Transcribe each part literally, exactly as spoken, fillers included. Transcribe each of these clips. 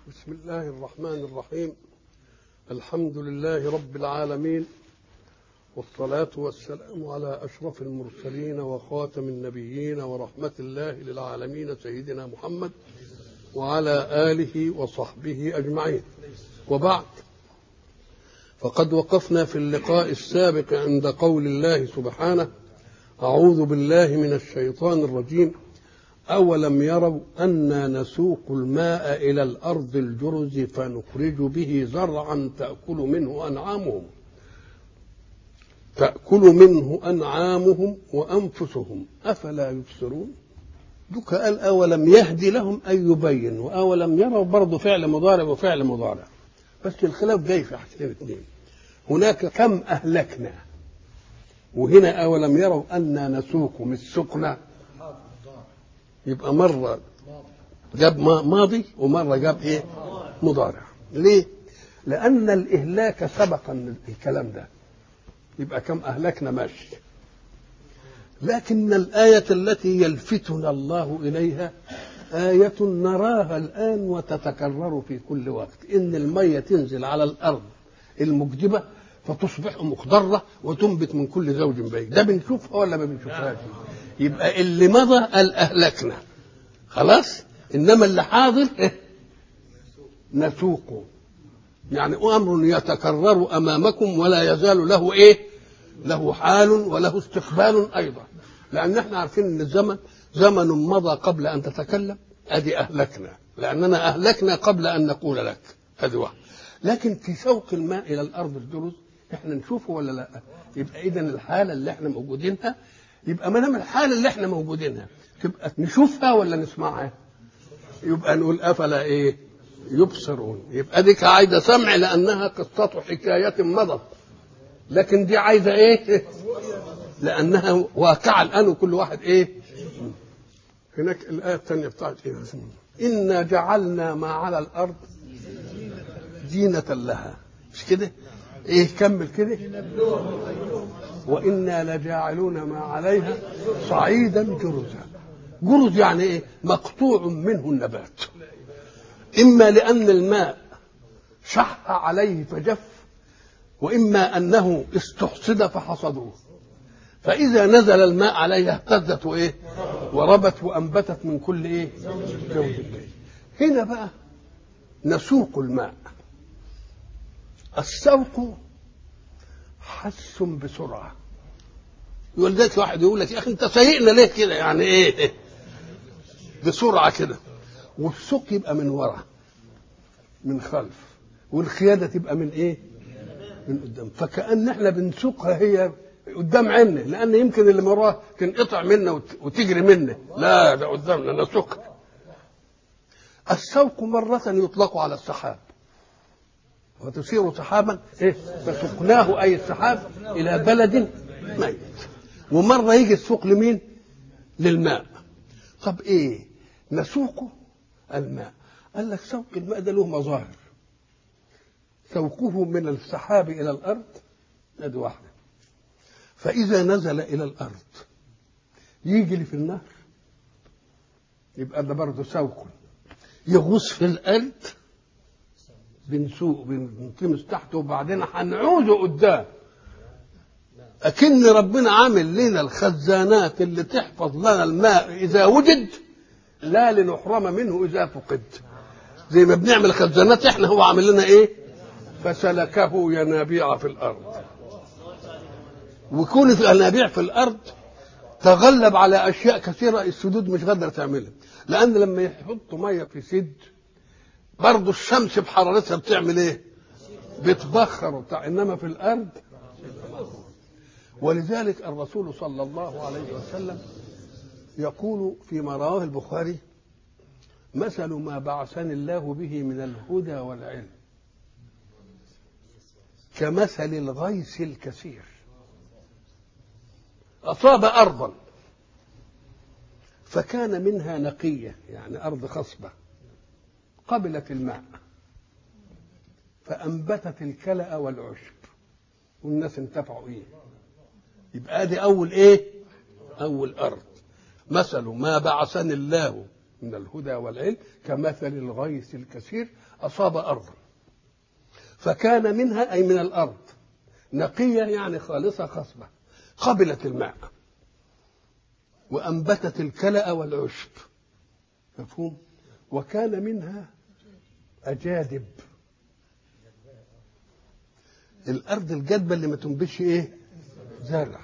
بسم الله الرحمن الرحيم. الحمد لله رب العالمين، والصلاة والسلام على أشرف المرسلين وخاتم النبيين ورحمة الله للعالمين سيدنا محمد وعلى آله وصحبه أجمعين. وبعد، فقد وقفنا في اللقاء السابق عند قول الله سبحانه: أعوذ بالله من الشيطان الرجيم. أولم يروا أنا نسوق الماء إلى الأرض الجرز فنخرج به زرعا تأكل منه أنعامهم تأكل منه أنعامهم وأنفسهم أفلا يبصرون. دوك قال أولم يهدي لهم أن يبين، وأولم يروا برضه فعل مضارع وفعل مضارع، بس الخلاف جاي في حاجتين اثنين. هناك كم أهلكنا، وهنا أولم يروا أنا نسوق من السقنا، يبقى مرة جاب ماضي ومرة جاب ايه مضارع. ليه؟ لأن الإهلاك سبق الكلام ده، يبقى كم أهلكنا ماشي. لكن الآية التي يلفتنا الله إليها آية نراها الآن وتتكرر في كل وقت، إن المية تنزل على الأرض المجدبة فتصبح مخضرة وتنبت من كل زوج بهيج. ده بنشوفها ولا ما بنشوفهاش؟ يبقى اللي مضى قال أهلكنا خلاص، إنما اللي حاضر إيه؟ نسوقه، يعني أمر يتكرر أمامكم ولا يزال له إيه؟ له حال وله استقبال أيضا، لأن احنا عارفين إن الزمن زمن مضى قبل أن تتكلم، أدي أهلكنا، لأننا أهلكنا قبل أن نقول لك، هذه واحد. لكن في سوق الماء إلى الأرض الجرز احنا نشوفه ولا لا؟ يبقى إذن الحالة اللي احنا موجودينها، يبقى ما دام الحالة اللي احنا موجودينها تبقى نشوفها ولا نسمعها؟ يبقى نقول أفلا إيه يبصرون. يبقى دي عايزة سمع لأنها قصة حكاية مضت، لكن دي عايزة إيه؟ لأنها واقعة الآن وكل واحد إيه. هناك الآية الثانية بتاعت إيه؟ إنا جعلنا ما على الأرض زينة لها، مش كده؟ إيه كمل كده؟ وإنا لجاعلون ما عليها صعيدا جرزا. جرز يعني إيه؟ مقطوع منه النبات، إما لأن الماء شح عليه فجف، وإما أنه استحصد فحصدوه، فإذا نزل الماء عليها اهتزت وإيه؟ وربت وأنبتت من كل إيه؟ زوج بهيج. هنا بقى نسوق الماء. السوق حس بسرعة، يقول ذلك واحد يقول لك يا أخي أنت سايقنا ليه كده؟ يعني إيه بسرعة كده. والسوق يبقى من وراء من خلف، والخيادة تبقى من إيه؟ من قدام، فكأن احنا بنسوقها هي قدام عنا، لأن يمكن اللي مراه تنقطع منا وتجري منا، لا ده قدامنا نسوقها. السوق مرة يطلق على السحاب، وتسير سحابا إيه؟ فسقناه أي السحاب إلى بلد ميت. ومرة يجي السوق لمين؟ للماء. طب إيه نسوقه الماء؟ قال لك سوق الماء ده له مظاهر. سوقه من السحاب إلى الأرض هذه واحدة، فإذا نزل إلى الأرض يجي لي في النهر، يبقى ده برضه سوق. يغوص في الأرض بنسوق بنطمس تحته، وبعدين هنعوزه قدام. أكن ربنا عامل لنا الخزانات اللي تحفظ لنا الماء إذا وجد، لا لنحرم منه إذا فقد. زي ما بنعمل خزانات احنا، هو عامل لنا ايه؟ فسلكه ينابيع في الأرض. وكون في ينابيع في الأرض تغلب على أشياء كثيرة السدود مش قادرة تعملها، لأن لما يحطوا مية في سد برضو الشمس بحرارتها بتعمل ايه؟ بتبخر وبتاع، إنما في الأرض. ولذلك الرسول صلى الله عليه وسلم يقول فيما رواه البخاري: مثل ما بعثني الله به من الهدى والعلم كمثل الغيث الكثير أصاب أرضا فكان منها نقية، يعني أرض خصبة قبلت الماء فأنبتت الكلأ والعشب والناس انتفعوا إيه. يبقى دي أول إيه؟ أول أرض. مثل ما بعثني الله من الهدى والعلم كمثل الغيث الكثير أصاب أرضا فكان منها أي من الأرض نقية يعني خالصة خصبة قبلت الماء وأنبتت الكلأ والعشب مفهوم وكان منها أجادب الأرض الجدبة اللي ما تنبتش إيه زرع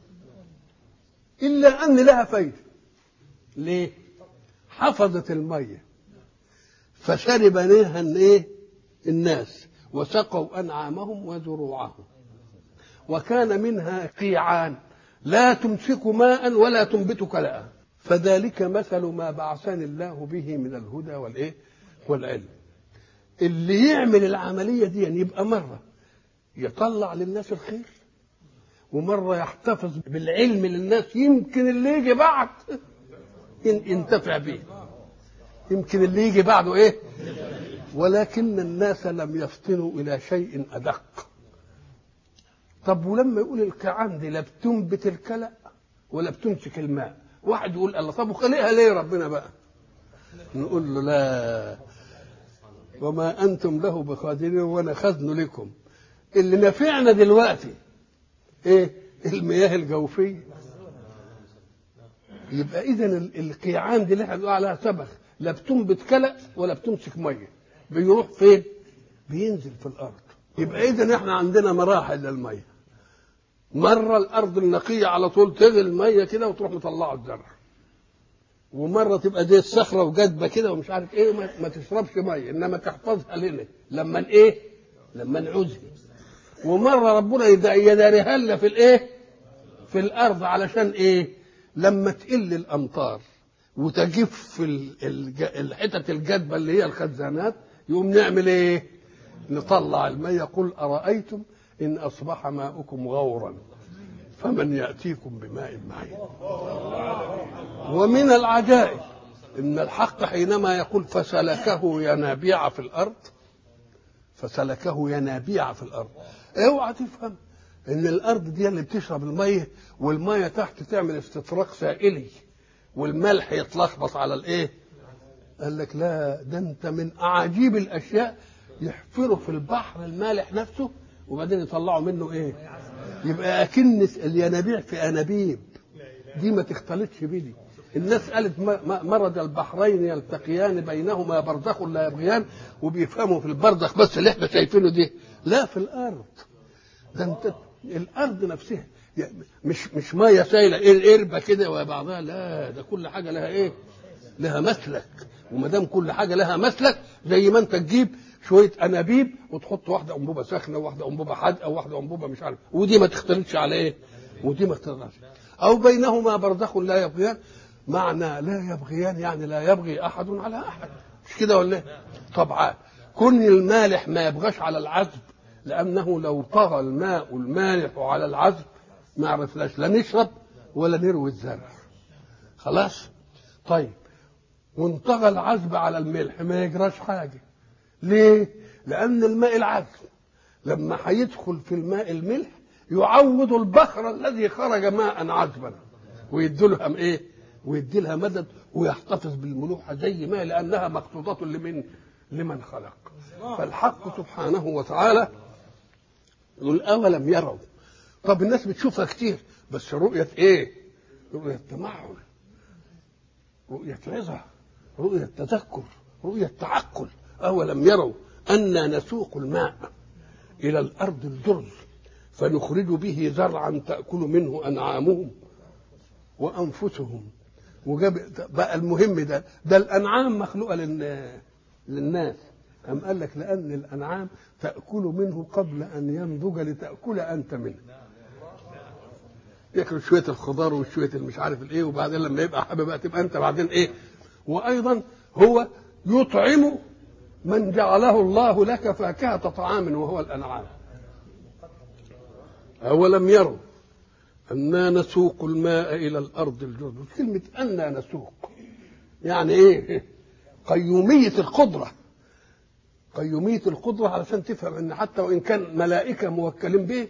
إلا أن لها فايدة ليه حفظت المية فشرب منها إيه الناس وسقوا أنعامهم وزروعهم وكان منها قيعان لا تمسك ماء ولا تنبت كلأ فذلك مثل ما بعثني الله به من الهدى والإيه والعلم اللي يعمل العملية دي يعني يبقى مرة يطلع للناس الخير ومرة يحتفظ بالعلم للناس يمكن اللي يجي بعد ينتفع به يمكن اللي يجي بعده ايه ولكن الناس لم يفطنوا الى شيء ادق طب ولما يقول الكعان دي لا بتنبت الكلأ ولا بتمسك الماء واحد يقول الله طب وخلقها ليه ربنا بقى نقول له لا وما انتم له بقادرين وانا خزن لكم اللي نفعنا دلوقتي ايه المياه الجوفيه يبقى اذا القيعان دي اللي احنا بنقول عليها سبخ لا بتنبت كلأ ولا بتمسك ميه بيروح فين بينزل في الارض يبقى اذا احنا عندنا مراحل للميه مره الارض النقيه على طول تغلي الميه كده وتروح مطلعه الزرع ومره تبقى دي الصخره وجدبه كده ومش عارف ايه ما, ما تشربش ميه انما تحفظها لنا لما ايه لما نعوزها ومره ربنا يداريها لنا في الايه في الارض علشان ايه لما تقل الامطار وتجف الحتت الجدبه اللي هي الخزانات يقوم نعمل ايه نطلع الماء يقول ارايتم ان اصبح ماؤكم غورا فمن ياتيكم بماء معين ومن العجائب ان الحق حينما يقول فسلكه ينابيع في الارض فسلكه ينابيع في الارض اوعى تفهم ان الارض دي اللي بتشرب الميه والميه تحت تعمل استطراق سائلي والملح يتلخبط على الايه قال لك لا ده انت من اعاجيب الاشياء يحفروا في البحر المالح نفسه وبعدين يطلعوا منه ايه يبقى اكن الينابيع في انابيب دي ما تختلطش بدي الناس قالت مرض البحرين يلتقيان بينهما برزخ لا يبغيان وبيفهموا في البرزخ بس اللي احنا شايفينه دي لا في الارض ده انت الارض نفسها مش مش ميه سايله ايه القربه كده وبعضها لا ده كل حاجه لها ايه لها مسلك وما دام كل حاجه لها مسلك زي ما انت تجيب شويه انابيب وتحط واحده انبوبه سخنه وواحده انبوبه حادقه وواحده انبوبه مش عارف ودي ما تختلطش على ايه ودي ما تختلطش او بينهما برزخ لا يبغيان معنى لا يبغيان يعني لا يبغي احد على احد مش كده ولا ايه طبعا كن المالح ما يبغاش على العذب لانه لو طغى الماء المالح على العذب ما عرفناش لا نشرب ولا نروي الزرع خلاص طيب وانطغى العذب على الملح ما يجراش حاجه ليه لان الماء العذب لما هيدخل في الماء الملح يعوض البخر الذي خرج ماء عذبا ويديلها ايه ويدي لها مدد ويحتفظ بالملوحه زي ما لانها مقصودات لمن لمن خلق فالحق سبحانه وتعالى يقول اولم يروا طب الناس بتشوفها كتير بس رؤيه ايه رؤيه تمعن رؤيه عظه رؤيه تذكر رؤيه تعقل اولم يروا أنا نسوق الماء إلى الأرض الجرز فنخرج به زرعا تأكل منه أنعامهم وأنفسهم وجاب بقى المهم ده ده الأنعام مخلوقة للناس أم قال لك لأن الأنعام تأكل منه قبل أن ينضج لتأكل أنت منه ياكل شوية الخضار وشوية المش عارف الإيه وبعدين لما يبقى حابب بقى تبقى أنت بعدين إيه وأيضا هو يطعم من جعله الله لك فاكهة طعام وهو الأنعام أولم يروا أنا نسوق الماء إلى الأرض الجرز كلمة أنا نسوق يعني إيه قيومية القدرة قيومية القدرة علشان تفهم أن حتى وإن كان ملائكة موكلين به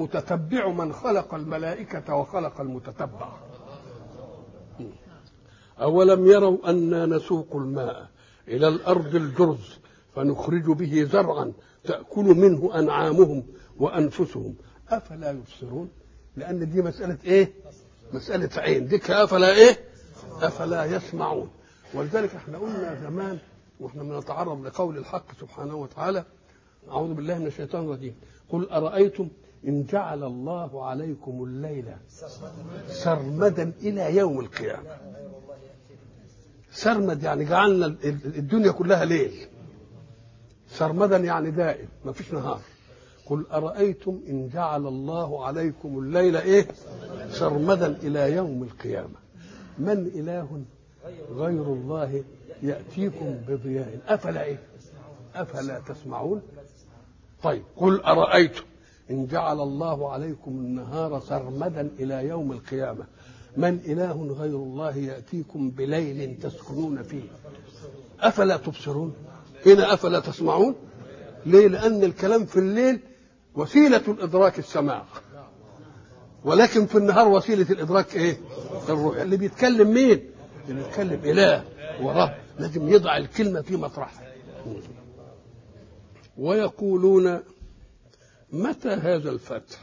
فالمتتبع من خلق الملائكة وخلق المتتبع أولم يروا أنا نسوق الماء إلى الأرض الجرز فنخرج به زرعا تأكل منه أنعامهم وأنفسهم أفلا يبصرون. لأن دي مسألة إيه؟ مسألة عين. ديك أفلا إيه؟ أفلا يسمعون. ولذلك احنا قلنا زمان واحنا بنتعرض لقول الحق سبحانه وتعالى: أعوذ بالله من الشيطان الرجيم، قل أرأيتم إن جعل الله عليكم الليل سرمدا إلى يوم القيامة. سرمد يعني جعلنا الدنيا كلها ليل، سرمدا يعني دائم ما فيش نهار. قل أرأيتم إن جعل الله عليكم الليل إيه؟ سرمدا إلى يوم القيامة من إله غير الله يأتيكم بضياء أفلا إيه؟ أفلا تسمعون. طيب قل أرأيتم إن جعل الله عليكم النهار سرمدا إلى يوم القيامة من إله غير الله يأتيكم بليل تسكنون فيه أفلا تبصرون. هنا أفلا تسمعون. ليه؟ لأن الكلام في الليل وسيلة الإدراك السماع، ولكن في النهار وسيلة الإدراك إيه؟ الرؤية. اللي بيتكلم مين؟ اللي بيتكلم إله ورب، لازم يضع الكلمة في مطرحها. ويقولون متى هذا الفتح؟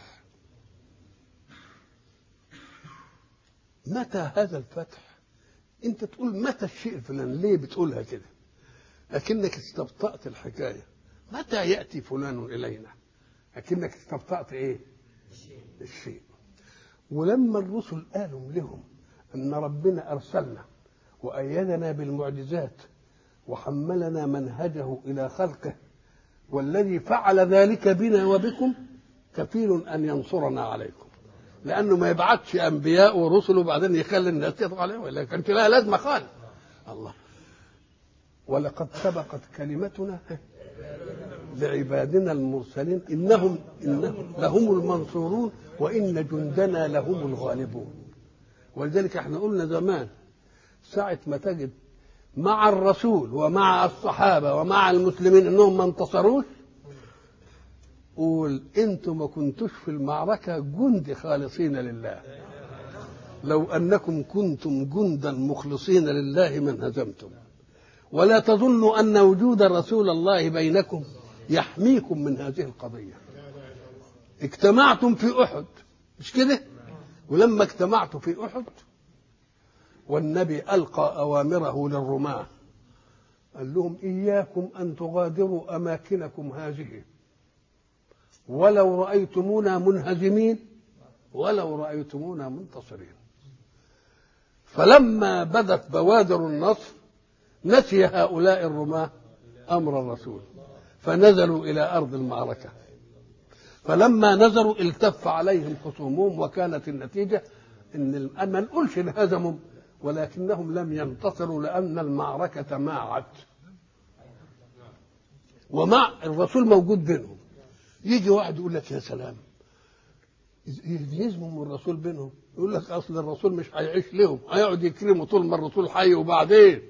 متى هذا الفتح؟ انت تقول متى الشيء الفلاني، ليه بتقولها كده؟ لكنك استبطأت الحكاية. متى يأتي فلان إلينا؟ لكنك استبطأت ايه؟ الشيء. ولما الرسل قالوا لهم ان ربنا ارسلنا وأيدنا بالمعجزات وحملنا منهجه إلى خلقه، والذي فعل ذلك بنا وبكم كفيل أن ينصرنا عليكم، لأنه ما يبعثش أنبياء ورسل وبعدين يخلي الناس تضغط عليهم، ولا كانت لها لازمة خالص. الله ولقد سبقت كلمتنا لعبادنا المرسلين إنهم إنهم لهم المنصورون وإن جندنا لهم الغالبون. ولذلك احنا قلنا زمان ساعة ما تجد مع الرسول ومع الصحابة ومع المسلمين انهم ما انتصروش، قول انتم ما كنتوش في المعركة جند خالصين لله، لو انكم كنتم جندا مخلصين لله ما انهزمتم. ولا تظنوا ان وجود رسول الله بينكم يحميكم من هذه القضية. اجتمعتم في احد مش كده؟ ولما اجتمعتوا في احد والنبي ألقى أوامره للرماة قال لهم إياكم أن تغادروا أماكنكم هذه ولو رأيتمونا منهزمين ولو رأيتمونا منتصرين. فلما بدت بوادر النصر نسي هؤلاء الرماة أمر الرسول فنزلوا إلى أرض المعركة. فلما نزلوا التف عليهم خصومهم وكانت النتيجة إن ما نقولش انهزموا ولكنهم لم ينتصروا لأن المعركة ماعت ومع الرسول موجود بينهم. يجي واحد يقول لك يا سلام يهزمهم الرسول بينهم، يقول لك أصل الرسول مش هيعيش لهم، هيقعد يكرموا طول ما الرسول حي وبعدين.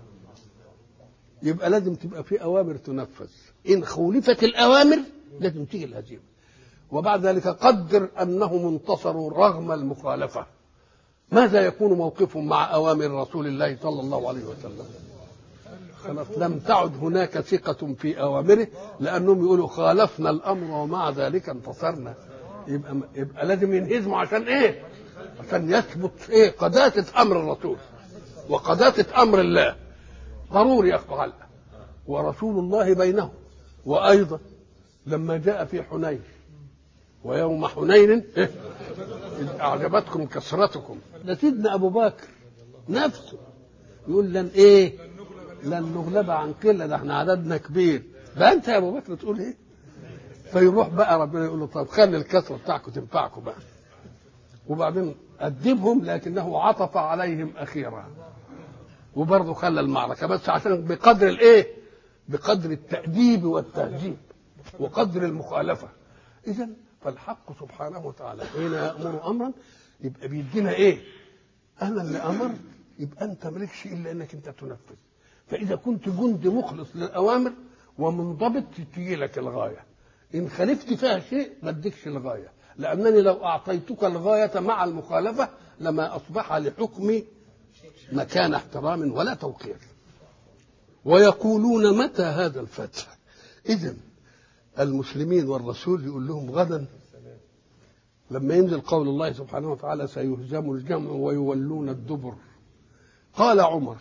يبقى لازم تبقى في أوامر تنفذ، إن خولفت الأوامر لازم تيجي الهزيمة. وبعد ذلك قدر أنهم انتصروا رغم المخالفة، ماذا يكون موقفهم مع أوامر رسول الله صلى الله عليه وسلم؟ خلاص لم تعد هناك ثقة في أوامره لأنهم يقولوا خالفنا الأمر ومع ذلك انتصرنا. يبقى, يبقى لازم ينهزموا عشان إيه؟ عشان يثبت إيه؟ قداسة أمر الرسول وقداسة أمر الله ضروري يفعل. ورسول الله بينهم. وأيضا لما جاء في حنين ويوم حنين إيه؟ إذ أعجبتكم كثرتكم، ده سيدنا أبو بكر نفسه يقول لن إيه؟ لن نغلب عن قلة، ده احنا عددنا كبير. ده أنت يا أبو بكر تقول إيه؟ فيروح بقى ربنا يقول له طب خلي الكثرة بتاعكم تنفعكم بقى. وبعدين أدبهم لكنه عطف عليهم أخيرا وبرضه خلى المعركة بس عشان بقدر الإيه؟ بقدر التأديب والتهذيب وقدر المخالفة. إذن فالحق سبحانه وتعالى حين يأمر أمرا يبقى بيدينا إيه؟ أنا اللي أمرت، يبقى أنت مالكش إلا أنك أنت تنفذ. فإذا كنت جند مخلص للأوامر ومنضبط تجي لك الغاية، إن خالفت فيها شيء ما اديكش الغاية، لأنني لو أعطيتك الغاية مع المخالفة لما أصبح لحكمي مكان احترام ولا توقير. ويقولون متى هذا الفتح. إذن المسلمين والرسول يقول لهم غدا لما ينزل قول الله سبحانه وتعالى سيهزم الجمع ويولون الدبر. قال عمر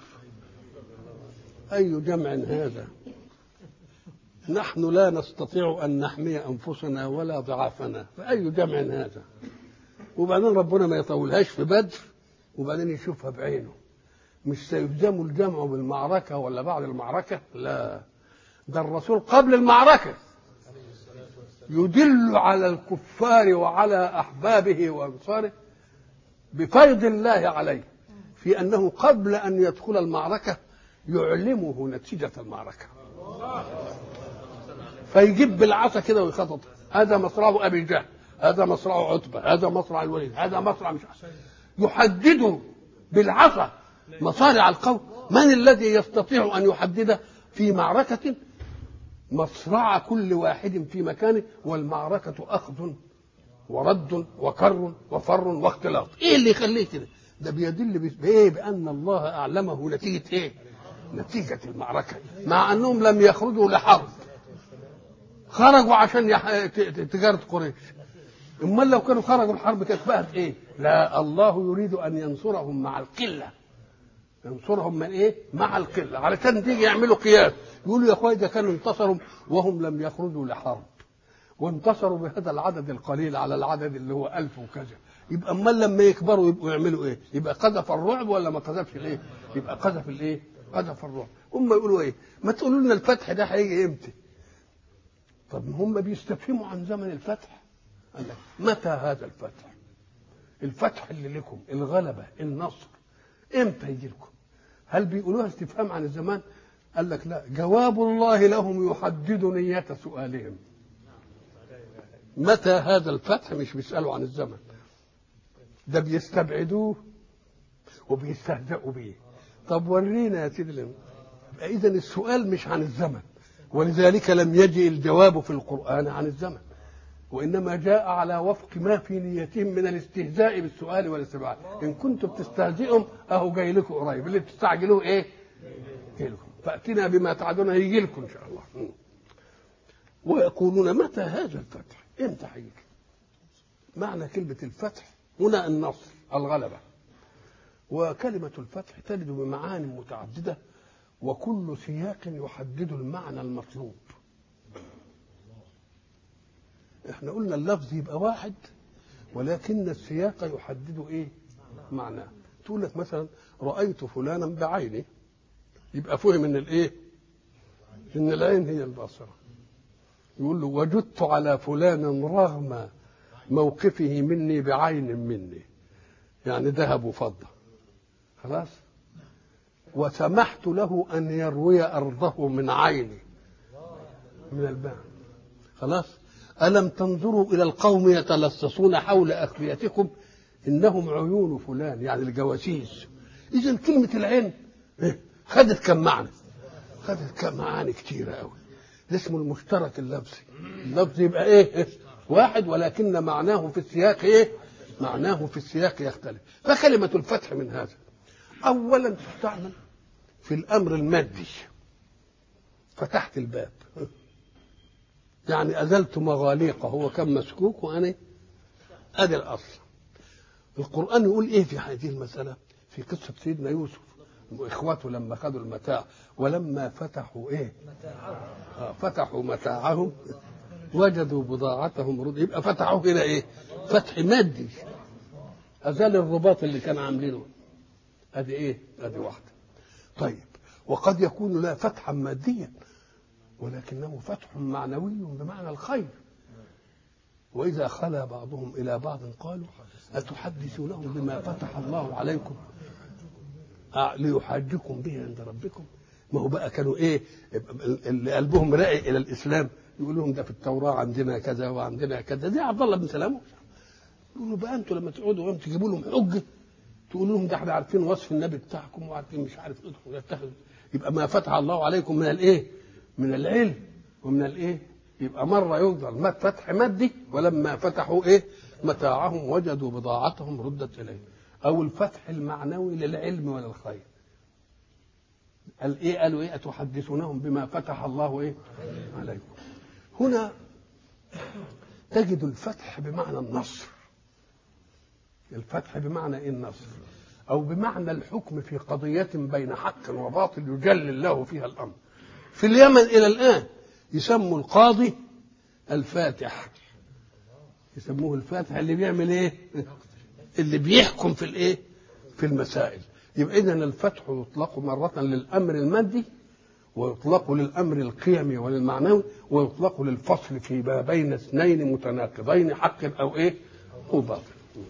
أي جمع هذا؟ نحن لا نستطيع أن نحمي أنفسنا ولا ضعافنا، فأي جمع هذا؟ وبعدين ربنا ما يطولهاش في بدر وبعدين يشوفها بعينه. مش سيهزم الجمع بالمعركة ولا بعد المعركة، لا، ده الرسول قبل المعركة يدل على الكفار وعلى أحبابه وأنصاره بفيض الله عليه في أنه قبل أن يدخل المعركة يعلمه نتيجة المعركة، فيجيب بالعصا كده ويخطط، هذا مصرع أبي جهل، هذا مصرع عتبة، هذا مصرع الوليد، هذا مصرع مش عارف. يحدد بالعصا مصارع القوم. من الذي يستطيع أن يحدد في معركة مصرع كل واحد في مكانه والمعركة أخذ ورد وكر وفر واختلاط؟ إيه اللي يخليه كده؟ ده بيدل بإيه؟ بأن الله أعلمه نتيجة إيه؟ نتيجة المعركة، مع أنهم لم يخرجوا لحرب، خرجوا عشان يح... تجارة قريش. أما لو كانوا خرجوا الحرب كانت بقت إيه؟ لا، الله يريد أن ينصرهم مع القلة، ينصرهم من إيه؟ مع القلة، علشان تيجي يعملوا قياس يقولوا يا أخويا ده كانوا انتصروا وهم لم يخرجوا لحرب وانتصروا بهذا العدد القليل على العدد اللي هو ألف وكذا، يبقى أما لما يكبروا يبقوا يعملوا إيه؟ يبقى قذف الرعب ولا ما قذفش الإيه؟ يبقى قذف الإيه؟ قذف الرعب. هم يقولوا إيه؟ ما تقولوا لنا الفتح ده هيجي إمتى؟ طب هم بيستفهموا عن زمن الفتح. قال لك متى هذا الفتح؟ الفتح اللي لكم، الغلبة، النصر، امتى يجي لكم؟ هل بيقولوها استفهام عن الزمان؟ قال لك لا، جواب الله لهم يحدد نية سؤالهم. متى هذا الفتح؟ مش بيسألوا عن الزمن، ده بيستبعدوه وبيستهزئوا به. طب ورينا يا سيدي. إذا السؤال مش عن الزمن، ولذلك لم يجئ الجواب في القرآن عن الزمن، وإنما جاء على وفق ما في نيتهم من الاستهزاء بالسؤال والاستبعاد. إن كنتم بتستهزئهم أهو جاي لكم قريب، اللي بتستعجلوه إيه؟ جاي لكم، فأتنا بما تعدون يجي لكم إن شاء الله. ويقولون متى هذا الفتح؟ إمتى هيجي؟ معنى كلمة الفتح هنا النصر، الغلبة. وكلمة الفتح تلد بمعاني متعددة وكل سياق يحدد المعنى المطلوب. احنا قلنا اللفظ يبقى واحد ولكن السياق يحدد ايه؟ معناه. تقول لك مثلا رأيت فلانا بعيني، يبقى فهم ان الايه؟ ان العين هي البصرة. يقول له وجدت على فلان رغم موقفه مني بعين مني، يعني ذهب وفضة، خلاص. وسمحت له ان يروي ارضه من عيني، من البعد، خلاص. ألم تنظروا إلى القوم يتلصصون حول أخبيتكم إنهم عيون فلان، يعني الجواسيس. إذن كلمة العين خدت كم معنى؟ خدت كم معاني كتيرة أوي. ده اسمه المشترك اللفظي. اللفظ يبقى إيه؟ واحد ولكن معناه في السياق إيه؟ معناه في السياق يختلف. فكلمة الفتح من هذا أولا تستعمل في الأمر المادي، فتحت الباب، يعني أزلت مغاليقه، هو كان مسكوك وأنا أدي الأصل. القرآن يقول إيه في هذه المسألة؟ في قصة سيدنا يوسف وإخوته لما خدوا المتاع، ولما فتحوا إيه؟ آه فتحوا متاعهم وجدوا بضاعتهم رد. يبقى فتحوا هنا إيه؟ فتح مادي، أزال الرباط اللي كان عاملينه. أدي إيه؟ أدي واحدة. طيب، وقد يكون لا فتحا ماديا ولكنه فتح معنوي بمعنى الخير. وإذا خلا بعضهم إلى بعض قالوا أتحدثونهم بما فتح الله عليكم ليحاجكم به عند ربكم. ما هو بقى كانوا إيه؟ اللي قلبهم راقي إلى الإسلام يقول لهم ده في التوراة عندنا كذا وعندنا كذا. دي عبد الله بن سلام يقولوا بقى أنتوا لما تقعدوا يوم تجيبوا لهم حجة تقولوا لهم ده احنا عارفين وصف النبي بتاعكم وعارفين مش عارف ادخلوا يتخذوا. يبقى ما فتح الله عليكم من الإيه؟ من العلم ومن الايه. يبقى مره يفضل فتح مادي ولما فتحوا ايه؟ متاعهم وجدوا بضاعتهم ردت اليه. أو الفتح المعنوي للعلم وللخير. قال إيه؟ قالوا إيه؟ أتحدثونهم بما فتح الله إيه عليكم. هنا تجد الفتح بمعنى النصر. الفتح بمعنى إيه النصر؟ أو بمعنى الحكم في قضية بين حق وباطل يجلي الله فيها الأمر. في اليمن إلى الآن يسموا القاضي الفاتح، يسموه الفاتح اللي بيعمل إيه؟ اللي بيحكم في الإيه؟ في المسائل. يبقى إذن الفتح يطلق مرة للأمر المادي، ويطلق للأمر القيمي وللمعنوي، ويطلق للفصل في بين اثنين متناقضين حق أو إيه؟ أو باطل.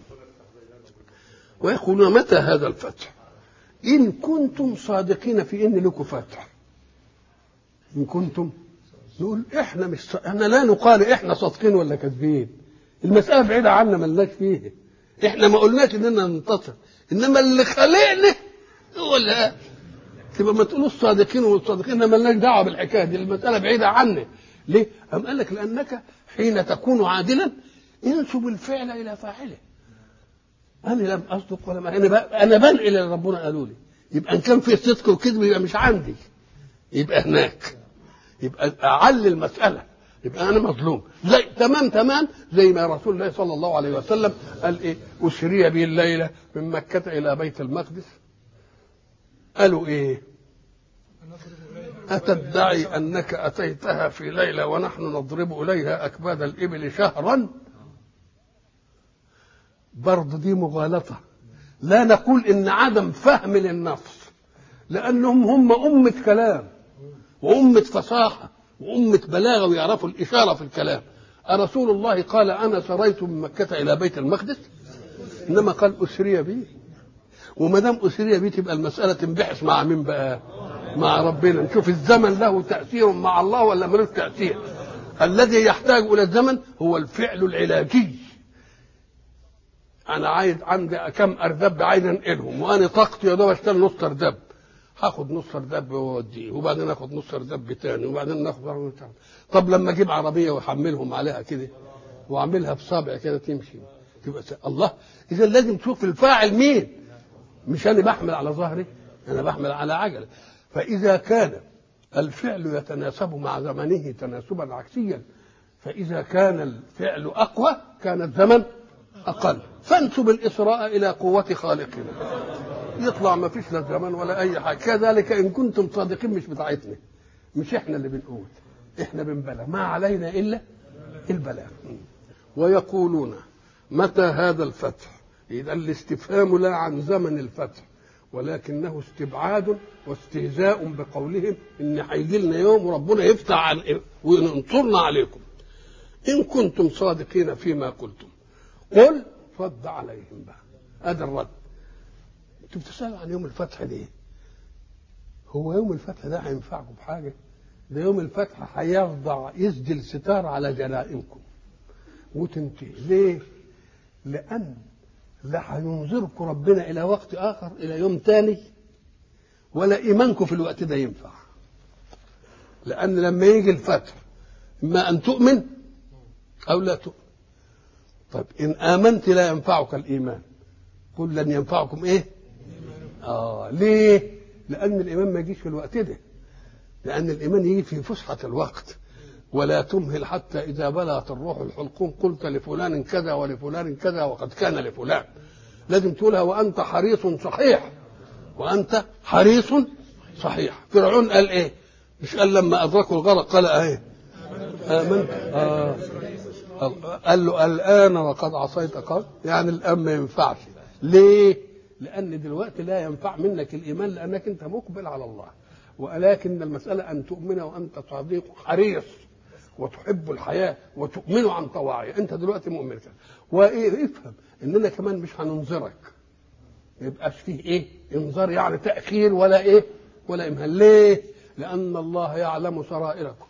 ويقولون متى هذا الفتح؟ إن كنتم صادقين في إن لكم فتح. إن كنتم نقول إحنا مش ص... إحنا لا نقال إحنا صادقين ولا كاذبين. المسألة بعيدة عنا ملناش فيه. إحنا ما قلناش إننا ننتصر، إنما اللي خلقنا هو اللي قال. تبقى ما تقولوش صادقين والصادقين ما لناش دعوة بالحكاية دي، المسألة بعيدة عنا. ليه؟ أم قال لك لأنك حين تكون عادلا انسب الفعل إلى فاعله. أنا لم أصدق ولا ما أنا أنا بنقل اللي ربنا قالوا لي. يبقى إن كان في صدق وكذب يبقى مش عندي، يبقى هناك، يبقى أعلي المسألة، يبقى أنا مظلوم. زي تمام تمام زي ما رسول الله صلى الله عليه وسلم قال إيه؟ أسري به الليلة من مكة إلى بيت المقدس. قالوا إيه؟ أتدعي أنك أتيتها في ليلة ونحن نضرب إليها أكباد الإبل شهرا؟ برضه دي مغالطة. لا نقول إن عدم فهم للنص، لأنهم هم أمة كلام وأمة فصاحة وأمة بلاغة ويعرفوا الإشارة في الكلام. رسول الله قال أنا سريت من مكة إلى بيت المقدس، إنما قال أسري بي. وما دام أسري بي تبقى المسألة تنبحث مع مين بقى؟ مع ربنا. نشوف الزمن له تأثير مع الله ولا ملوش تأثير. الذي يحتاج إلى الزمن هو الفعل العلاجي. أنا عايز عندي كم أردب عايز أنقلهم، وأنا طاقتي يا دوب أشتغل نص أردب، هاخد نص أردب وأوديه، وبعدين آخد نص أردب تاني، وبعدين ناخد أردب تاني. طب لما أجيب عربية وأحملهم عليها كده وأعملها بصابع كده تمشي، تبقى الله. إذا لازم تشوف الفاعل مين، مش أنا بحمل على ظهري، أنا بحمل على عجلة. فإذا كان الفعل يتناسب مع زمنه تناسبا عكسيا، فإذا كان الفعل أقوى كان الزمن أقل. فانسب الإسراء إلى قوة خالقنا، يطلع ما فيش لا زمن ولا أي حاجة. كذلك إن كنتم صادقين مش بتاعتنا، مش إحنا اللي بنقول، إحنا بنبلغ، ما علينا إلا البلاغ. ويقولون متى هذا الفتح؟ إذا الاستفهام لا عن زمن الفتح، ولكنه استبعاد واستهزاء بقولهم إن هيجي لنا يوم وربنا يفتح عن وينصرنا عليكم. إن كنتم صادقين فيما قلتم قل. رد عليهم بقى، هذا الرد. انتوا بتسألوا عن يوم الفتح ليه؟ هو يوم الفتح ده هينفعكم بحاجة؟ ده يوم الفتح هيخضع يسدل ستار على جرائمكم وتنتهي. ليه؟ لأن لا هينظركم ربنا إلى وقت آخر، إلى يوم تاني، ولا إيمانكم في الوقت ده ينفع. لأن لما يجي الفتح إما أن تؤمن أو لا تؤمن. طيب إن آمنت لا ينفعك الإيمان، قل لن ينفعكم إيه؟ آه ليه؟ لأن الإيمان ما يجيش في الوقت ده، لأن الإيمان يجي في فسحة الوقت. ولا تمهل حتى إذا بلغت الروح الحلقوم قلت لفلان كذا ولفلان كذا وقد كان لفلان. لازم تقولها وأنت حريص صحيح، وأنت حريص صحيح. فرعون قال إيه؟ مش قال لما أدركوا الغرق قال إيه؟ آمنت. آه. قال له الآن وقد عصيت قبل، يعني الآن ما ينفعش. ليه؟ لأن دلوقتي لا ينفع منك الإيمان لأنك أنت مقبل على الله. ولكن المسألة أن تؤمن وأنت صديق حريص وتحب الحياة وتؤمن عن طواعية. أنت دلوقتي مؤمن كده. وإيه؟ افهم إننا كمان مش هننظرك، ما يبقاش فيه إيه؟ إنذار، يعني تأخير ولا إيه؟ ولا إمهال. ليه؟ لأن الله يعلم سرائركم.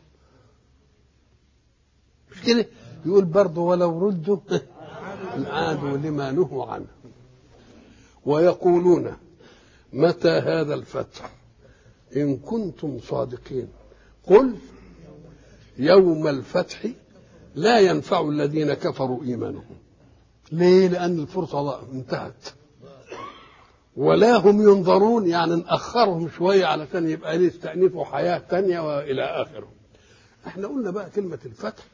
مش كده؟ يقول برضه ولو ردوا عادوا لما نهوا عنه. ويقولون متى هذا الفتح؟ إن كنتم صادقين قل يوم الفتح لا ينفع الذين كفروا إيمانهم. ليه؟ لأن الفرصة انتهت. ولا هم ينظرون يعني نأخرهم شوية علشان يبقى يستأنفوا حياة تانية وإلى آخره. احنا قلنا بقى كلمة الفتح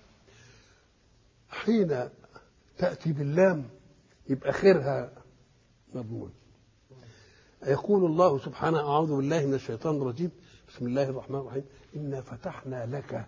حين تأتي باللام يبقى خيرها مضمون. يقول الله سبحانه أعوذ بالله من الشيطان الرجيم بسم الله الرحمن الرحيم إنا فتحنا لك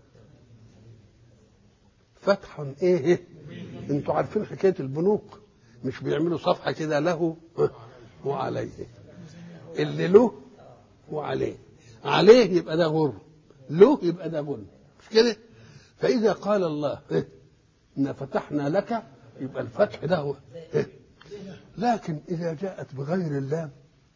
فتحا إيه؟ انتوا عارفين حكاية البنوك مش بيعملوا صفحة كده له وعليه، اللي له وعليه، عليه يبقى ده غر، له يبقى ده غن، مش كده؟ فإذا قال الله إيه؟ إن فتحنا لك يبقى الفتح ده هو إيه؟ لكن إذا جاءت بغير اللام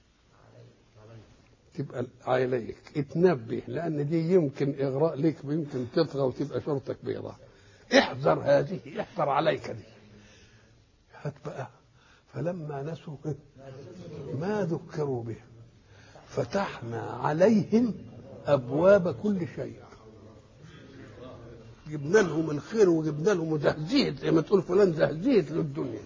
تبقى عليك اتنبه، لأن دي يمكن إغراء لك، يمكن تطغى وتبقى شرطك بيضاء. احذر هذه، احذر عليك دي. هات بقى فلما نسوا ما ذكروا به فتحنا عليهم أبواب كل شيء. جبنا لهم الخير وجبنا لهم زهزيت، زي ما تقول فلان زهزيت للدنيا.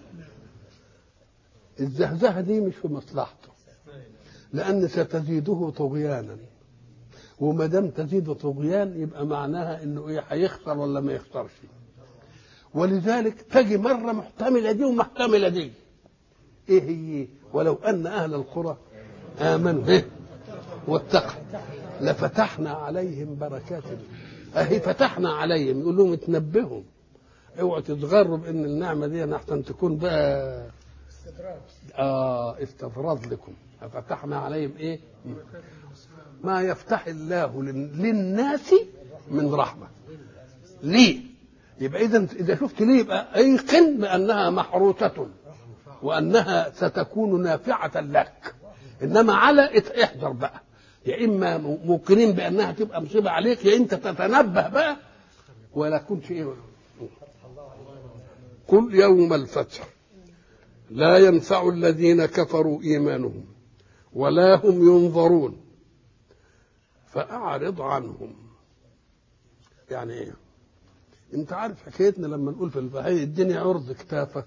الزهزهة دي مش في مصلحته، لأن ستزيده طغيانا، وما دام تزيد طغيان يبقى معناها إنه إيه هيخسر ولا ما يخسرش. ولذلك تجي مرة محتملة دي ومحتملة دي. إيه هي؟ ولو أن أهل القرى آمنوا به واتقوا لفتحنا عليهم بركات. أهي فتحنا عليهم، يقول لهم اتنبهوا اوعوا تتغروا بأن النعمة دي أحسن تكون بقى استدراج آه استفراد لكم. فتحنا عليهم إيه؟ ما يفتح الله للناس من رحمة. ليه؟ يبقى إذا إذا شفت ليه يبقى أيقن بأنها محروسة وأنها ستكون نافعة لك. إنما على احذر بقى، يا إما موقنين بأنها تبقى مصيبة عليك، يا أنت تتنبه بقى ولا كنت إيه. قل يوم الفتح لا ينفع الذين كفروا إيمانهم ولا هم ينظرون فأعرض عنهم. يعني إيه؟ أنت عارف حكايتنا لما نقول في البحيث الدنيا عرض كتافك،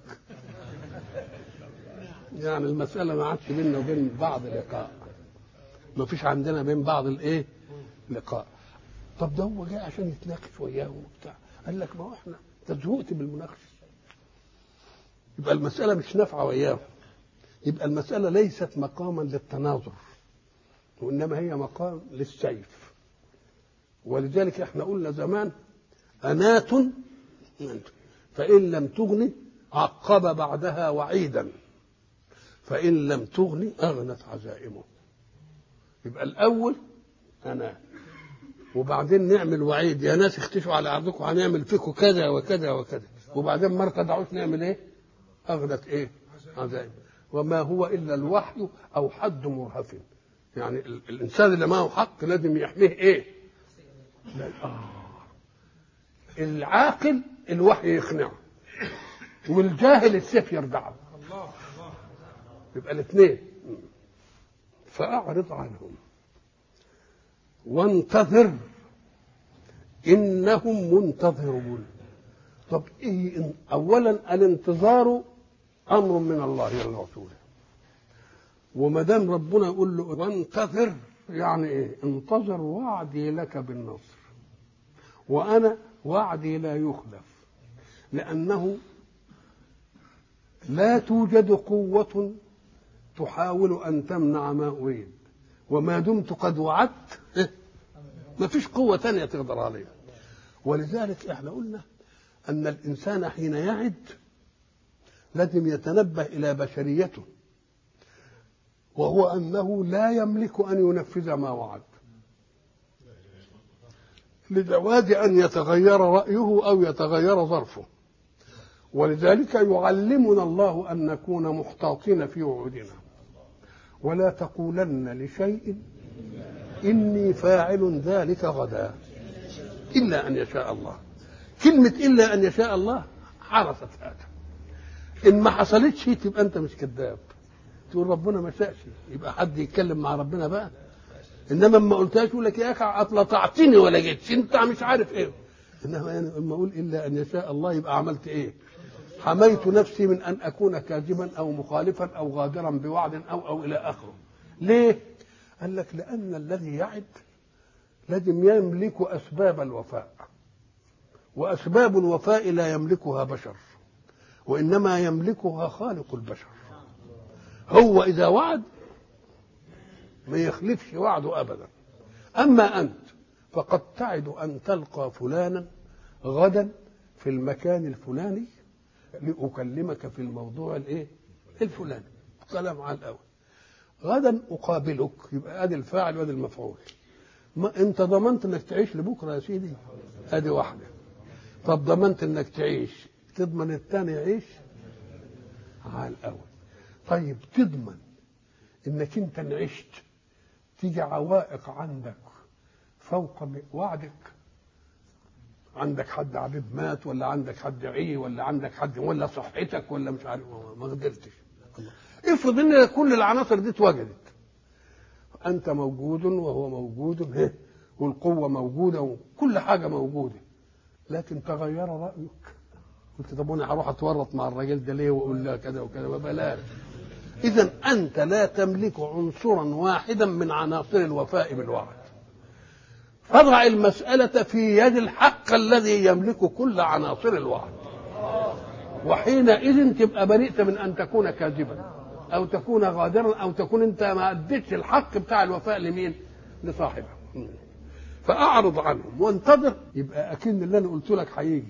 يعني المسألة ما عادش بيننا وبين بعض لقاء، ما فيش عندنا بين بعض الايه لقاء. طب ده هو جاي عشان يتناقش وياهم وبتاع، قال لك ما هو احنا تزهقت بالمناقشه، يبقى المسألة مش نافعة وياهم، يبقى المسألة ليست مقاما للتناظر وإنما هي مقام للسيف. ولذلك احنا قلنا زمان أنات فإن لم تغني عقب بعدها وعيدا، فإن لم تغني أغنت عزائمه. يبقى الأول أنا، وبعدين نعمل وعيد، يا ناس اختشوا على أرضكم هنعمل فيكم كذا وكذا وكذا، وبعدين ما ارتدعوش نعمل إيه؟ أغنت إيه؟ عزائم. وما هو إلا الوحي أو حد مرهف. يعني الإنسان اللي معه حق لازم يحميه إيه؟ آه. العاقل الوحي يقنعه، والجاهل السيف يردعه. يبقى الاثنين. فأعرض عنهم وانتظر إنهم منتظرون. طب إيه؟ أولا الانتظار أمر من الله للرسول، وما دام ربنا يقول له وانتظر يعني إيه؟ انتظر وعدي لك بالنصر، وأنا وعدي لا يخلف، لأنه لا توجد قوة تحاول أن تمنع ما أريد، وما دمت قد وعدت ما فيش قوة تانية تقدر عليها. ولذلك احنا قلنا أن الإنسان حين يعد لازم يتنبه إلى بشريته، وهو أنه لا يملك أن ينفذ ما وعد لجواز أن يتغير رأيه أو يتغير ظرفه. ولذلك يعلمنا الله أن نكون محتاطين في وعودنا، ولا تقولن لشيء إني فاعل ذلك غدا إلا أن يشاء الله. كلمة إلا أن يشاء الله حرست هذا، إن ما حصلتش تبقى أنت مش كذاب، تقول ربنا ما شاءش، يبقى حد يتكلم مع ربنا بقى. إنما ما قلتهاش يقول لك يا أخي أطلعتني ولا جيتش أنت مش عارف إيه. إنما يعني لما أقول إلا أن يشاء الله يبقى عملت إيه؟ حميت نفسي من أن أكون كاذبا أو مخالفا أو غادرا بوعد أو أو إلى آخره. ليه؟ قال لك لأن الذي يعد لازم يملك أسباب الوفاء، وأسباب الوفاء لا يملكها بشر، وإنما يملكها خالق البشر. هو إذا وعد ما يخلفش وعده أبدا. أما أنت فقد تعد أن تلقى فلانا غدا في المكان الفلاني لأكلمك في الموضوع الايه الفلاني، كلام على الأول. غدا أقابلك، يبقى ادي الفاعل وادي المفعول. ما انت ضمنت انك تعيش لبكره يا سيدي؟ ادي واحده. طب ضمنت انك تعيش، تضمن الثاني يعيش على الاول. طيب تضمن انك انت عشت تيجي عوائق عندك فوق وعدك؟ عندك حد عبيب مات، ولا عندك حد عي، ولا عندك حد، ولا صحتك، ولا مش عارف، ما قدرتش. افرض ان كل العناصر دي اتوجدت، انت موجود وهو موجود والقوه موجوده وكل حاجه موجوده، لكن تغير رايك. قلت طب انا هروح اتورط مع الراجل ده ليه واقول له كذا وكذا؟ بلاش. اذا انت لا تملك عنصرا واحدا من عناصر الوفاء بالوعد، فاضع المساله في يد الحق الذي يملك كل عناصر الوعد، وحينئذ تبقى بريئت من ان تكون كاذبا او تكون غادرا او تكون انت ما اديتش الحق بتاع الوفاء لمين؟ لصاحبه. فاعرض عنهم وانتظر. يبقى اكن اللي انا قلت لك هيجي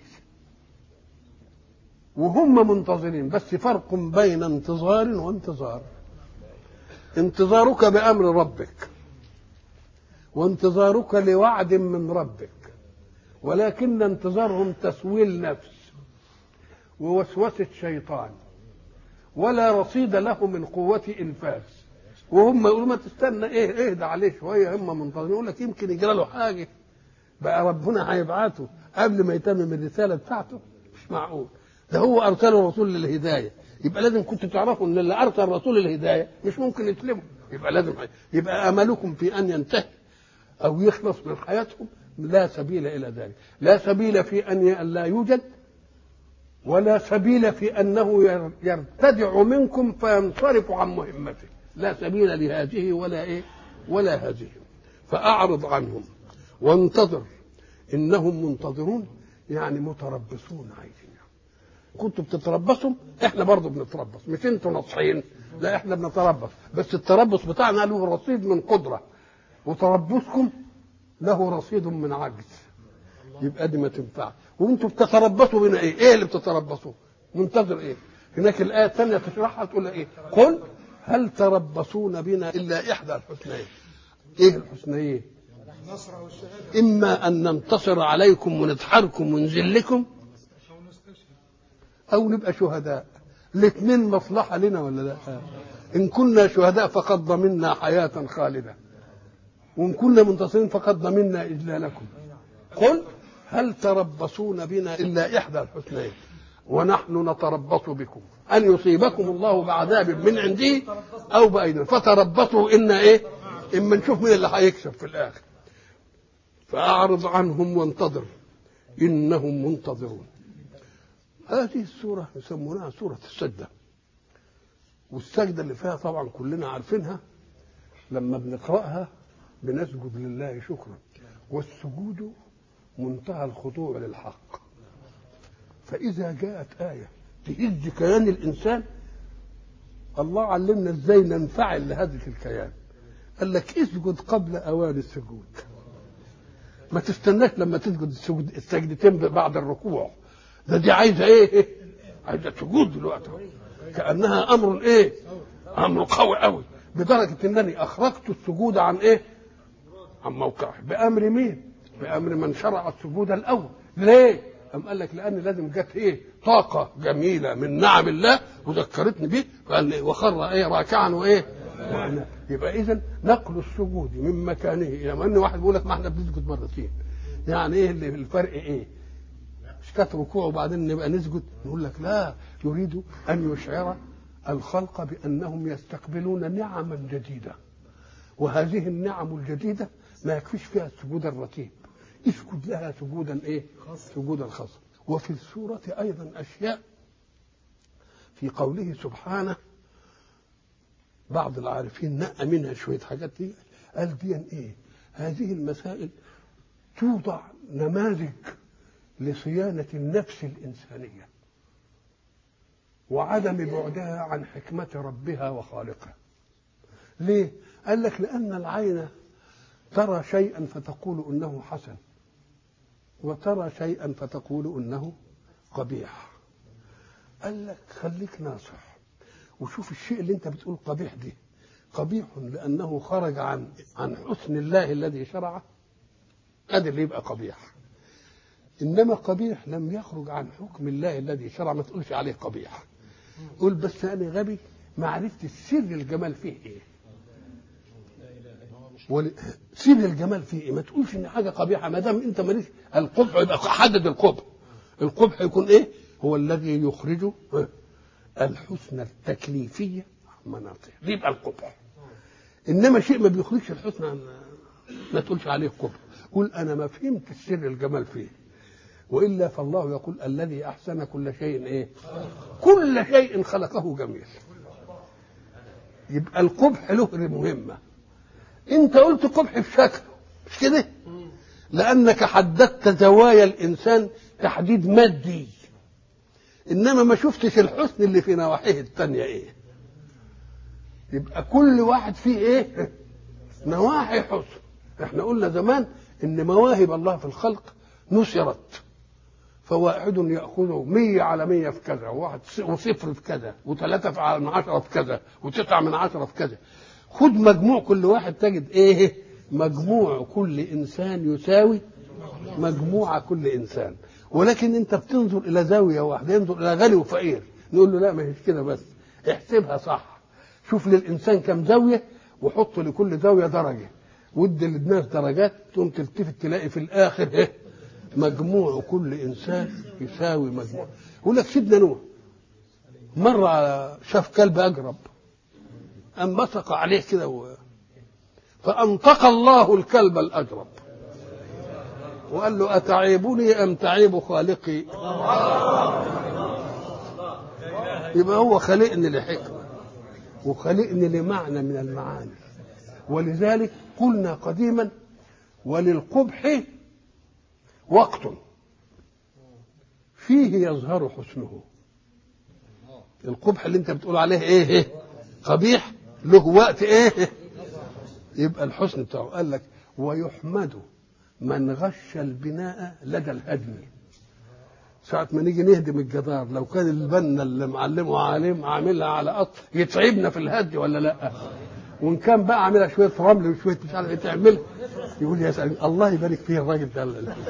وهم منتظرين، بس فرق بين انتظار وانتظار. انتظارك بامر ربك وانتظارك لوعد من ربك، ولكن انتظارهم تسويل نفس ووسوسه شيطان، ولا رصيد له من قوه انفاذ. وهم يقولوا ما تستنى ايه، اهدى عليه شويه، هم منتظرين. يقول لك يمكن يجرى له حاجه بقى ربنا هيبعته قبل ما يتمم الرساله بتاعته. مش معقول، ده هو ارسله رسول للهدايه، يبقى لازم كنتوا تعرفوا ان اللي ارسل رسول للهدايه مش ممكن يسلموا. يبقى لازم يبقى املكم في ان ينتهي او يخلص من حياتهم لا سبيل الى ذلك. لا سبيل في ان لا يوجد، ولا سبيل في انه يرتدع منكم فينصرف عن مهمته. لا سبيل لهذه ولا ايه ولا هذه. فاعرض عنهم وانتظر انهم منتظرون، يعني متربصون عايزين. كنتوا بتتربصوا، احنا برضو بنتربص، مش انتوا ناصحين، لا احنا بنتربص، بس التربص بتاعنا له رصيد من قدره، وتربصكم له رصيد من عجز. يبقى دي ما تنفع. وانتوا بتتربصوا بنا ايه؟ ايه اللي بتتربصوا؟ منتظر ايه؟ هناك الايه الثانيه تشرحها تقول ايه؟ قل هل تربصون بنا الا احدى الحسنيين. ايه الحسنيين؟ اما ان ننتصر عليكم ونضحركم ونذلكم، او نبقى شهداء. الاثنين مصلحه لنا ولا لا؟ ان كنا شهداء فقد ضمننا حياه خالده، وان كنا منتصرين فقد ضمننا اجلالكم. قل هل تربصون بنا الا احدى الحسنيين ونحن نتربص بكم ان يصيبكم الله بعذاب من عنده او بايدينا فتربصوا ان ايه؟ اما نشوف مين اللي هيكسب في الاخر. فاعرض عنهم وانتظر انهم منتظرون. هذه السوره يسمونها سوره السجده، والسجده اللي فيها طبعا كلنا عارفينها، لما بنقراها بنسجد لله شكرا، والسجود منتهى الخضوع للحق. فإذا جاءت آية تهز كيان الإنسان، الله علمنا إزاي ننفعل لهذه الكيان. قال لك اسجد قبل أوان السجود، ما تستناش لما تسجد السجود السجدتين بعد الركوع. ده دي عايزة إيه؟ عايزة سجود دلوقتي، كأنها أمر إيه؟ أمر قوي قوي، بدرجة إنني أخرجت السجود عن إيه؟ عن موقعه. بأمر مين؟ بأمر من شرع السجود الأول. ليه؟ أم قال لك لأن لازم جت إيه؟ طاقة جميلة من نعم الله وذكرتني به، فقال وخر إيه؟ راكعا وإيه؟ وأنا. يبقى إذن نقل السجود من مكانه إلى ما إن واحد بيقول لك ما إحنا بنسجد مرتين، يعني إيه اللي الفرق إيه؟ مش كانت ركوع وبعدين نبقى نسجد؟ نقول لك لا، يريد أن يشعر الخلق بأنهم يستقبلون نعما جديدة، وهذه النعم الجديدة ما يكفيش فيها السجود الرتيب، اسجد لها سجودا ايه؟ سجودا خاصا. وفي السورة ايضا اشياء في قوله سبحانه بعض العارفين نقى منها شوية حاجات دي، قال دي ايه؟ هذه المسائل توضع نماذج لصيانة النفس الإنسانية وعدم بعدها عن حكمة ربها وخالقها. ليه؟ قال لك لأن العين ترى شيئا فتقول إنه حسن، وترى شيئا فتقول إنه قبيح. قال لك خليك ناصح وشوف الشيء اللي انت بتقول قبيح دي قبيح لأنه خرج عن عن حسن الله الذي شرعه، هذا اللي يبقى قبيح. إنما قبيح لم يخرج عن حكم الله الذي شرع ما تقولش عليه قبيح. قول بس أنا غبي ما عرفت سر الجمال فيه إيه، سر الجمال فيه إيه. ما تقولش إن حاجة قبيحة ما دام أنت ماليش. القبح يبقى حدد القبح. القبح يكون إيه؟ هو الذي يخرج الحسن التكليفية عن مناطق، يبقى القبح. إنما شيء ما بيخرجش الحسن عن ما تقولش عليه قبح. قول أنا ما فهمت سر الجمال فيه، وإلا فالله يقول الذي أحسن كل شيء إيه؟ كل شيء خلقه جميل. يبقى القبح له مهمة. أنت قلت قبح في شكله مش كده؟ لأنك حددت زوايا الإنسان تحديد مادي، إنما ما شفتش الحسن اللي في نواحيه التانية إيه. يبقى كل واحد فيه إيه؟ نواحي حسن. إحنا قلنا زمان إن مواهب الله في الخلق نشرت، فواحد يأخذه مية على مية في كذا، وواحد وصفر في كذا، وثلاثة من عشرة في كذا، وتسعة من عشرة في كذا. خد مجموع كل واحد تجد إيه؟ مجموع كل إنسان يساوي مجموع كل إنسان. ولكن أنت بتنظر إلى زاوية واحدة، ينظر إلى غني وفقير، نقول له لا ما هيش كده، بس احسبها صح. شوف للإنسان كم زاوية وحط لكل زاوية درجة، ودي للناس درجات، تقوم تلتفت تلاقي في الآخر إيه؟ مجموع كل إنسان يساوي مجموع. يقول لك سيدنا نوح مرة شاف كلب أجرب، أم بصق عليه كده و... فأنطق الله الكلب الأجرب وقال له أتعيبني أم تعيب خالقي؟ يبقى هو خلقني لحكمة وخلقني لمعنى من المعاني. ولذلك قلنا قديما وللقبح وقت فيه يظهر حسنه. القبح اللي انت بتقول عليه ايه, إيه؟ قبيح له وقت ايه يبقى الحسن بتاعه. قال لك ويحمد من غش البناء لدى الهدم. ساعة ما نيجي نهدم الجدار لو كان البنا اللي معلمه عالم عاملها على قط يتعبنا في الهد ولا لا؟ وان كان بقى عاملها شويه رمل وشويه مش عارف ايه تعمل، يقول يا سلام الله يبارك فيه الراجل ده.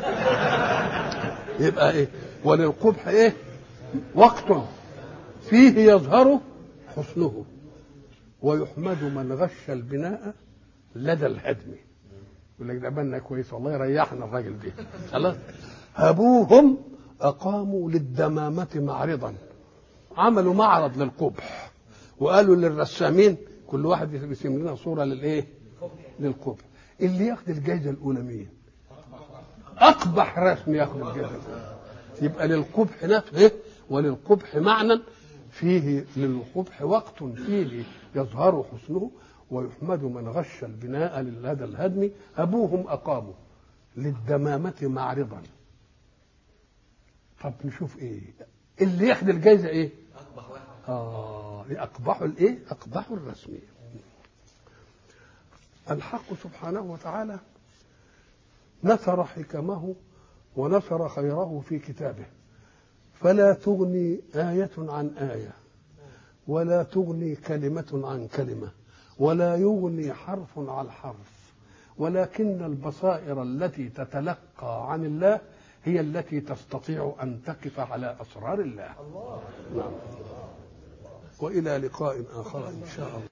يبقى ايه؟ وللقبح ايه؟ وقت فيه يظهر حسنه ويحمد من غش البناء لدى الهدم. يقول لك ده بنا كويس والله يريحنا الراجل ده. خلاص. ابوهم اقاموا للدمامه معرضا، عملوا معرض للقبح وقالوا للرسامين كل واحد يرسم لنا صوره للايه؟ للقبح. اللي ياخد الجائزه الاولى مين؟ اقبح رسم ياخد الجائزه الاولى. يبقى للقبح نفسه وللقبح معنى فيه، للقبح وقت فيه يظهر حسنه ويحمد من غش البناء لدى الهدم. ابوهم اقاموا للدمامه معرضا. طب نشوف ايه اللي ياخد الجائزه ايه؟ اقبح واحد. اه اقبح الايه؟ اقبح الرسم. الحق سبحانه وتعالى نثر حكمه ونثر خيره في كتابه، فلا تغني آية عن آية، ولا تغني كلمة عن كلمة، ولا يغني حرف عن حرف، ولكن البصائر التي تتلقى عن الله هي التي تستطيع أن تقف على أسرار الله. نعم. وإلى لقاء آخر إن شاء الله.